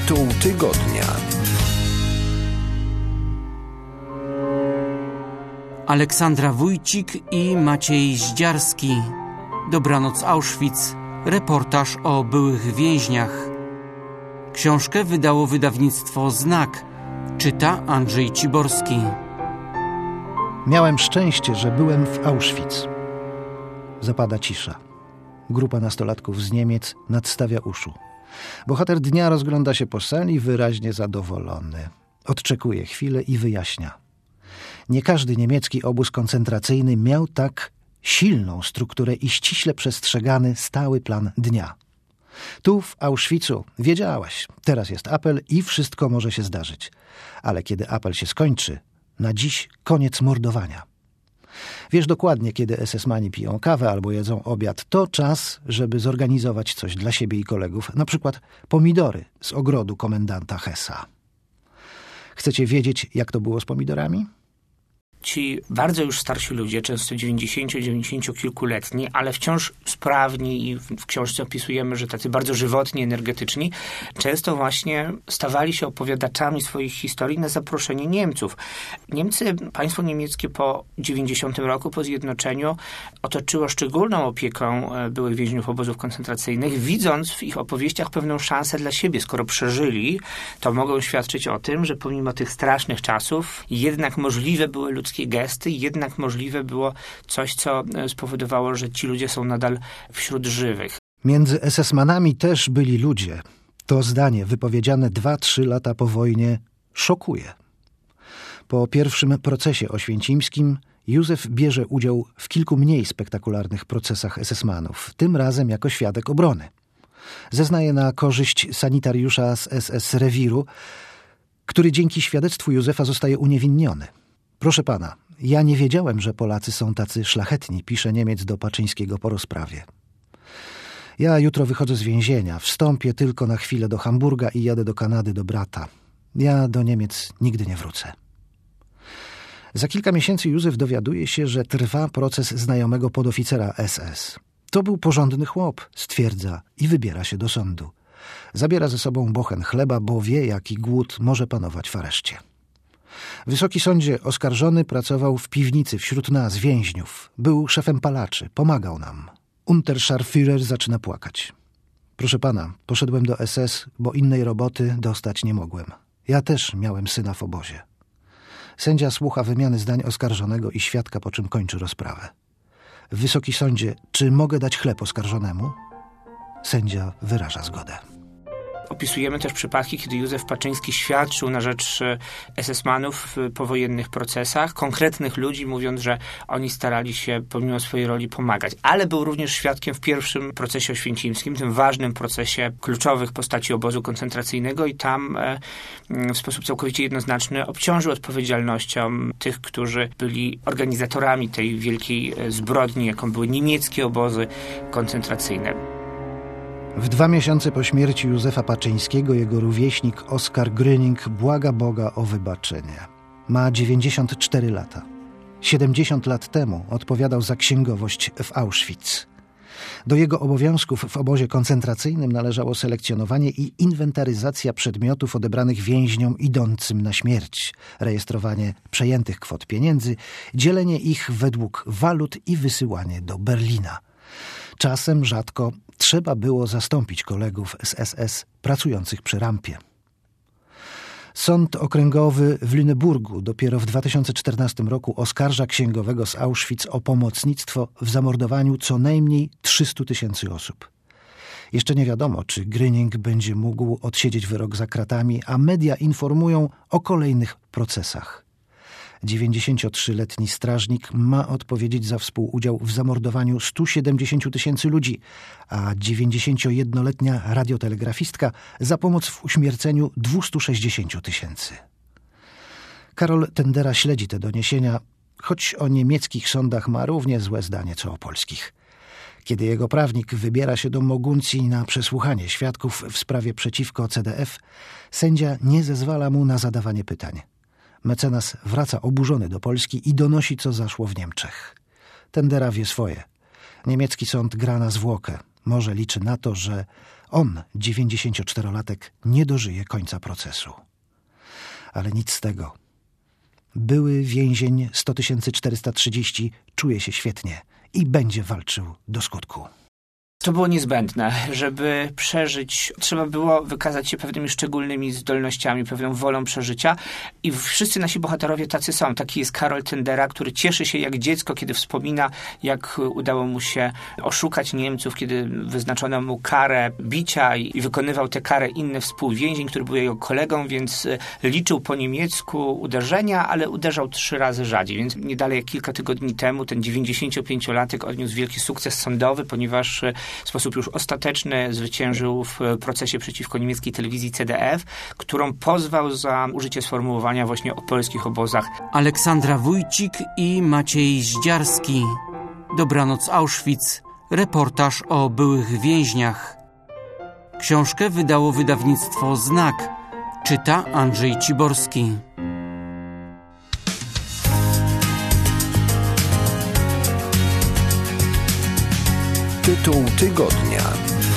Tytuł tygodnia. Aleksandra Wójcik i Maciej Zdziarski. Dobranoc Auschwitz. Reportaż o byłych więźniach. Książkę wydało wydawnictwo Znak. Czyta Andrzej Ciborski. Miałem szczęście, że byłem w Auschwitz. Zapada cisza. Grupa nastolatków z Niemiec nadstawia uszu. Bohater dnia rozgląda się po sali wyraźnie zadowolony. Odczekuje chwilę i wyjaśnia. Nie każdy niemiecki obóz koncentracyjny miał tak silną strukturę i ściśle przestrzegany stały plan dnia. Tu w Auschwitzu wiedziałaś, teraz jest apel i wszystko może się zdarzyć. Ale kiedy apel się skończy, na dziś koniec mordowania. Wiesz dokładnie, kiedy SS-mani piją kawę albo jedzą obiad. To czas, żeby zorganizować coś dla siebie i kolegów, na przykład pomidory z ogrodu komendanta Hessa. Chcecie wiedzieć, jak to było z pomidorami? Ci bardzo już starsi ludzie, często 90-kilkuletni, ale wciąż sprawni i w książce opisujemy, że tacy bardzo żywotni, energetyczni, często właśnie stawali się opowiadaczami swoich historii na zaproszenie Niemców. Niemcy, państwo niemieckie po 90 roku, po zjednoczeniu, otoczyło szczególną opieką byłych więźniów obozów koncentracyjnych, widząc w ich opowieściach pewną szansę dla siebie. Skoro przeżyli, to mogą świadczyć o tym, że pomimo tych strasznych czasów jednak możliwe były ludzkie gesty, jednak możliwe było coś, co spowodowało, że ci ludzie są nadal wśród żywych. Między SS-manami też byli ludzie. To zdanie wypowiedziane 2-3 lata po wojnie szokuje. Po pierwszym procesie oświęcimskim Józef bierze udział w kilku mniej spektakularnych procesach SS-manów, tym razem jako świadek obrony. Zeznaje na korzyść sanitariusza z SS-rewiru, który dzięki świadectwu Józefa zostaje uniewinniony. Proszę pana, ja nie wiedziałem, że Polacy są tacy szlachetni, pisze Niemiec do Paczyńskiego po rozprawie. Ja jutro wychodzę z więzienia, wstąpię tylko na chwilę do Hamburga i jadę do Kanady do brata. Ja do Niemiec nigdy nie wrócę. Za kilka miesięcy Józef dowiaduje się, że trwa proces znajomego podoficera SS. To był porządny chłop, stwierdza i wybiera się do sądu. Zabiera ze sobą bochen chleba, bo wie, jaki głód może panować w areszcie. Wysoki sądzie, oskarżony pracował w piwnicy wśród nas, więźniów. Był szefem palaczy, pomagał nam. Unterscharführer zaczyna płakać. Proszę pana, poszedłem do SS, bo innej roboty dostać nie mogłem. Ja też miałem syna w obozie. Sędzia słucha wymiany zdań oskarżonego i świadka, po czym kończy rozprawę. Wysoki sądzie, czy mogę dać chleb oskarżonemu? Sędzia wyraża zgodę. Opisujemy też przypadki, kiedy Józef Paczyński świadczył na rzecz SS-manów w powojennych procesach, konkretnych ludzi, mówiąc, że oni starali się pomimo swojej roli pomagać. Ale był również świadkiem w pierwszym procesie oświęcimskim, tym ważnym procesie kluczowych postaci obozu koncentracyjnego i tam w sposób całkowicie jednoznaczny obciążył odpowiedzialnością tych, którzy byli organizatorami tej wielkiej zbrodni, jaką były niemieckie obozy koncentracyjne. W 2 miesiące po śmierci Józefa Paczyńskiego jego rówieśnik Oskar Gröning błaga Boga o wybaczenie. Ma 94 lata. 70 lat temu odpowiadał za księgowość w Auschwitz. Do jego obowiązków w obozie koncentracyjnym należało selekcjonowanie i inwentaryzacja przedmiotów odebranych więźniom idącym na śmierć, rejestrowanie przejętych kwot pieniędzy, dzielenie ich według walut i wysyłanie do Berlina. Czasem rzadko trzeba było zastąpić kolegów z SS pracujących przy rampie. Sąd okręgowy w Lüneburgu dopiero w 2014 roku oskarża księgowego z Auschwitz o pomocnictwo w zamordowaniu co najmniej 300 000 osób. Jeszcze nie wiadomo, czy Gröning będzie mógł odsiedzieć wyrok za kratami, a media informują o kolejnych procesach. 93-letni strażnik ma odpowiedzieć za współudział w zamordowaniu 170 000 ludzi, a 91-letnia radiotelegrafistka za pomoc w uśmierceniu 260 000. Karol Tendera śledzi te doniesienia, choć o niemieckich sądach ma równie złe zdanie co o polskich. Kiedy jego prawnik wybiera się do Moguncji na przesłuchanie świadków w sprawie przeciwko CDF, sędzia nie zezwala mu na zadawanie pytań. Mecenas wraca oburzony do Polski i donosi, co zaszło w Niemczech. Tendera wie swoje. Niemiecki sąd gra na zwłokę. Może liczy na to, że On, 94-latek, nie dożyje końca procesu. Ale nic z tego. Były więzień 100 430 czuje się świetnie i będzie walczył do skutku. To było niezbędne. Żeby przeżyć, trzeba było wykazać się pewnymi szczególnymi zdolnościami, pewną wolą przeżycia i wszyscy nasi bohaterowie tacy są. Taki jest Karol Tendera, który cieszy się jak dziecko, kiedy wspomina, jak udało mu się oszukać Niemców, kiedy wyznaczono mu karę bicia i wykonywał tę karę inny współwięzień, który był jego kolegą, więc liczył po niemiecku uderzenia, ale uderzał 3 razy rzadziej. Więc nie dalej jak kilka tygodni temu ten 95-latek odniósł wielki sukces sądowy, ponieważ w sposób już ostateczny zwyciężył w procesie przeciwko niemieckiej telewizji CDF, którą pozwał za użycie sformułowania właśnie o polskich obozach. Aleksandra Wójcik i Maciej Zdziarski. Dobranoc Auschwitz. Reportaż o byłych więźniach. Książkę wydało wydawnictwo Znak. Czyta Andrzej Ciborski. Tytuł tygodnia.